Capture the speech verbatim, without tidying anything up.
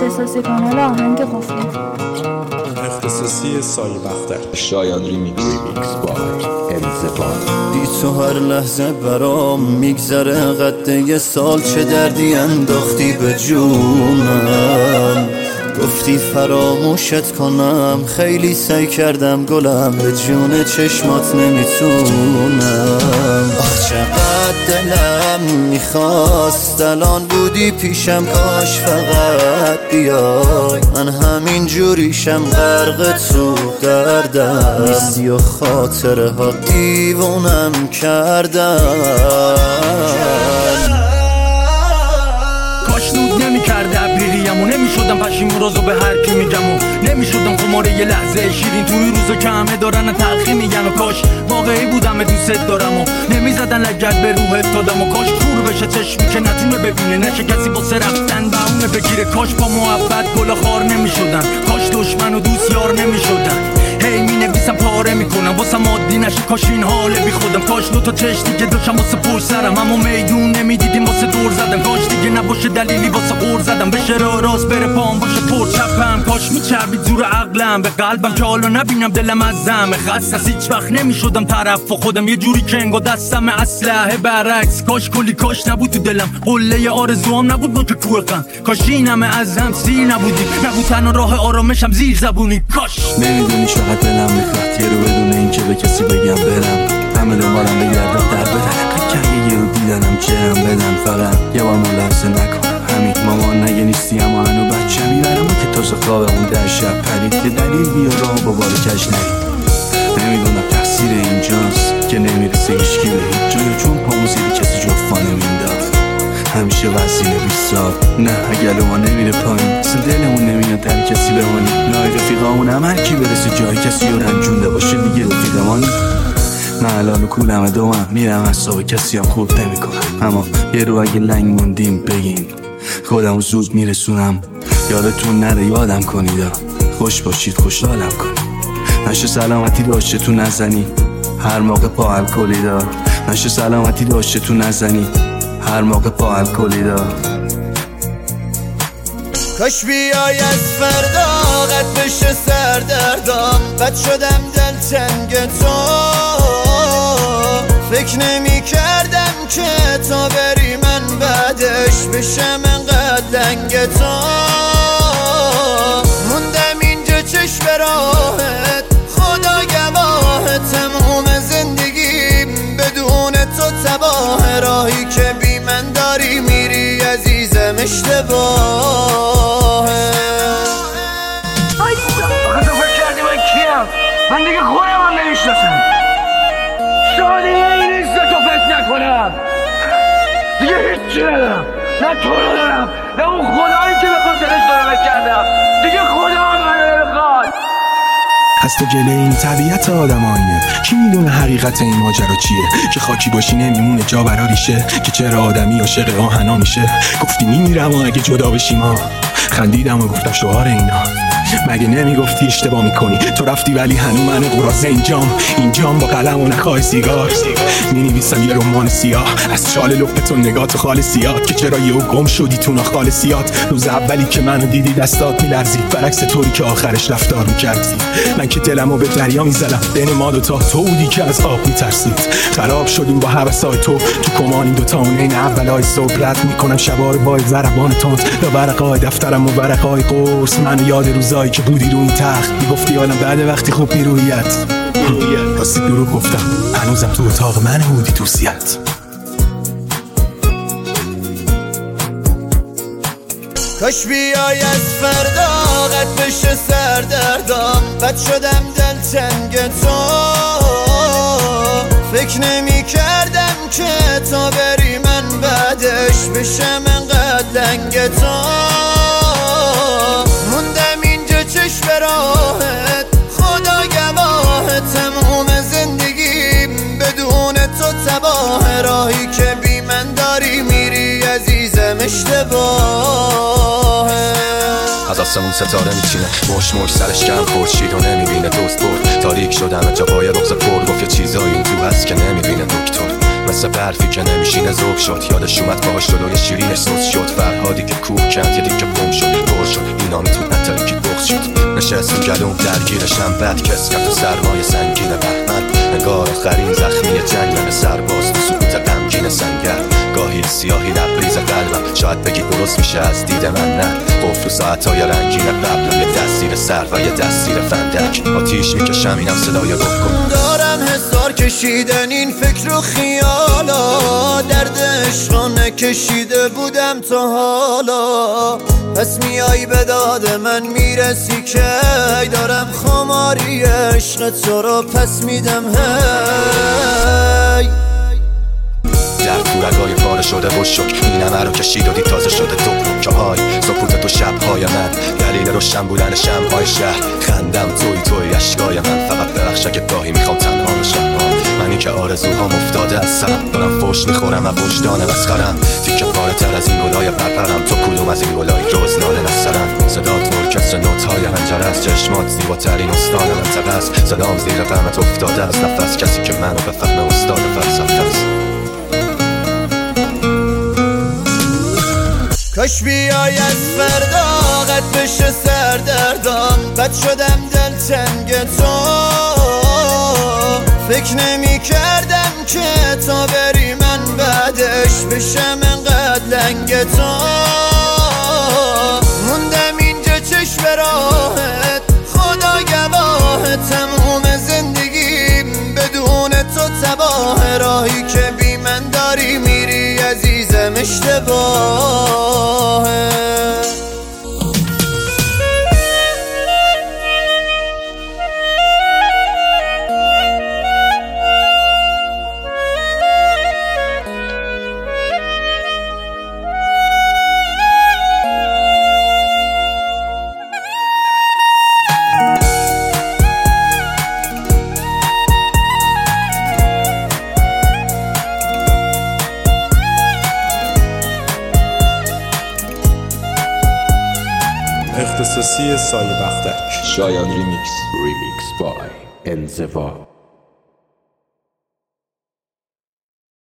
اختصاصی کانال آهنگ قفلی. اختصاصی سایه بختر. شایان ریمیکس ریمیکس با انزبان. بی تو هر لحظه برام میگذره قد یه سال، چه دردی انداختی به جونم. گفتی فراموشت کنم، خیلی سعی کردم گلم، به جون چشمات نمیتونم. آخ چقدر دلم میخواست الان بودی پیشم، کاش فقط بیای. من همین جوریشم غرق تو دردم، نیستی و خاطره ها دیوونم کردن. کاش نود نمی کرده ابریلیم و نمی شدم پشیمون روزو به هر کی میگم و نمی شدم خماره یه لحظه شیرین توی روزو که همه دارن تلخی میگن. و کاش واقعی بودم دوست دارم و نمی زدن لگد به روحت دادم. و کاش کور بشه چشمی که نتونه ببینه، نشه کسی واسه رفتن بهونه بگیره. کاش با محبت گل خار نمی شدن، کاش دشمن و دوست یار نمی شدن. هی می نویسم پاره میکنم واسم عادی نشه، کاش این حاله بی خودم. کاش دو تا چش دیگه داشتم واسه پشت سرم، اما میدون نمیدیدیم واسه دور زدم. کاش دیگه نباشه دلیلی واسه قور زدم، بشه راه راست بره پام باشه پر چپم. کاش میچربید زور عقلم به قلبم که حالا نبینم دلم از زم خسته. هیچ وقت نمیشدم طرف و خودم، یه جوری که انگار دستم اسلحه برعکس. کاش کلی کاش نبود تو دلم، قله آرزوام نبود با که کوه غم. کاش این همه از هم سیر نبودی، نبود تنها راه آرامشم زیر زبونی. کاش نمیدونی چقدر دلم میخواد یه رو بدون این که به کسی بگم برم، همه دنبالم بگردم در بدن که یه رو دیدنم جرم بدن. فقط یه بار ملاحظه نکنم همین مامان نگه نیستی، اما هنو بچه میبرم که تازه خوابمون در شب پرید. که دلیل بیا راه با بار کش نرید. نمیدونم تقصیر اینجاست که نمیرسه هیچکی به هیچ جایی، چون پامو زیر کسی جفا نمینداخت. همیشه وسیله بیست سال نه اگه ما نمیره پایین، اصلا دلمون نمیاد در کسی بمانی. لای رفیقامون هم هر کی برسه جای کسی رو رنجونده باشه دیگه رفیقمانی. من الان و کولم دومم میرم اصاب کسی هم خورد نمی کنم، اما یه رو اگه لنگ موندیم بگین خودم زود میرسونم. یادتون نره یادم کنید، خوش باشید خوشحالم کنید. نشه سلامتی داشته تو نزنی هر موقع پا الکلی دار، نشه سلامتی داشته تو نزنی هر موقع پا الکلی دار. کاش بیای از فردا قد بشه سردردم، بد شدم دلتنگ تو. فکر نمی کردم که تا بری من بعدش بشم انقدر لنگ تو. موندم اینجا چشم راهت، خدا گواه تموم زندگیم بدون تو تباه. راهی که بی من داری میری عزیزم اشتباهه. آخه تو فکر کردی من کیم؟ من دیگه خودم هم نمیشناسم. شاید این نیست تو فکر نکنم دیگه هیچی ندارم، نه تو رو دارم نه اون خدایی که به خاطرش دارم کردم. دیگه خدا هم منو نمیخواد. از تو جلوی این طبیعت آدم آینه، کی میدونه حقیقت این ماجرا چیه؟ که خاکی باشی نمیمونه جا برا ریشه، که چرا آدمی عاشق آهنا میشه. گفتی میمیرم و اگه جدا بشیم ها، خندیدم و گفتم شعار اینا. مگه نمیگفتی اشتباه میکنی؟ تو رفتی ولی هنو من قراضه اینجام، اینجام با قلم و نخواه سیگار مینویسم یه رمان سیاه از شال لپتون نگاه تو خال سیاد. که چرا یهو گم شدی تو نخال سیاد؟ روز اولی که منو دیدی دستات میلرزی، برعکس طوری که آخرش رفتار میکردی. من که دلمو به دریا میزدم، بین ما دوتا تو بودی که از آب میترسید. خراب شدیم با حواسای تو تو کمان، این دوتا اون این اولای صبح رد میکنم شبار با ضربان تند یا ورقای دفترم و ورقای قرص. من یاد روزایی که بودی رو این تخت میگفتی حالا بعد وقتی خوب بیرویت راستی دروغ گفتم، هنوزم تو اتاق من بودی توصیت. کاش بیای از فردا قد بشه سردردم، بد شدم دلتنگ تو. فکر نمی کردم که تا بری من بعدش بشم انقدر لنگ تو. موندم اینجا چشم راهت، خدا گواه تموم زندگیم بدون تو تباه. راهی که بی من داری میری عزیزم اشتباهه. از آسمون ستاره میچینه، مش مش سرش کم خورشید و نمیبینه دوست برد. تاریک شدم تا پای رخص پر گفت یه چیزایی تو هست که نمیبینه دکتر. مثل برفی که نمیشینه ذوب شد. یادش اومد پاهاش جلوی شیرینش سوز شد. فرهادی که کوه کند یه دیگه بم شد پر شد. اینا میتون حتی که بغض شد. نشست رو گلوم درگیرشم بد کس کرد تو سرمایه سنگین بهمن. نگار آخرین زخمی جنگل سرباز تو سکوت غمگین سنگر. گاهی سیاهی لبریز قلبم شاید بگی درست میشه از دید من نه. قفل تو ساعتهای رنگین قبلم یه دستیر سر و یه دستیر فندک. آتیش میکشم اینم صدای گفت کن. دارم هزار کشیدن این فکر و خیالا. درد عشقا نکشیده بودم تا حالا. پس میای به داد من میرسی که دارم خماری عشق تو رو پس میدم. هی در تورگای پاره شده و شک این همه رو کشید و دید تازه شده تو که های سکوت تو شبهای من. دلیل روشن بودن شمهای شهر خندم توی توی اشکای من. فقط ببخش اگه گاهی میخوام تنها بشم. منی که آرزوهام افتاده از سرم. دارم فوش میخورم و وجدان مسخرم. تیکه پاره تر از این گلای پرپرم. تو کدوم از این گلای روز لاله نسرم. صدات مرکز نوت‌های هنجره است. چشمات زیباترین استاد منطقه است. صدام زیر غمت افتاده از نفس. کسی که منو بفهمه استاد فلسفه است. کاش بیای از فردا قد بشه سردردم. بد شدم دلتنگ تو. فکر نمی کردم که تا بری من بعدش بشم انقدر لنگ تو. موندم اینجا چشم راحت خدا گواه. تموم زندگیم بدون تو تباه. راهی که بی من داری میری عزیزم اشتباهه. اختصاصی سایه بختک. شایان ریمیکس. ریمیکس بای انزوا.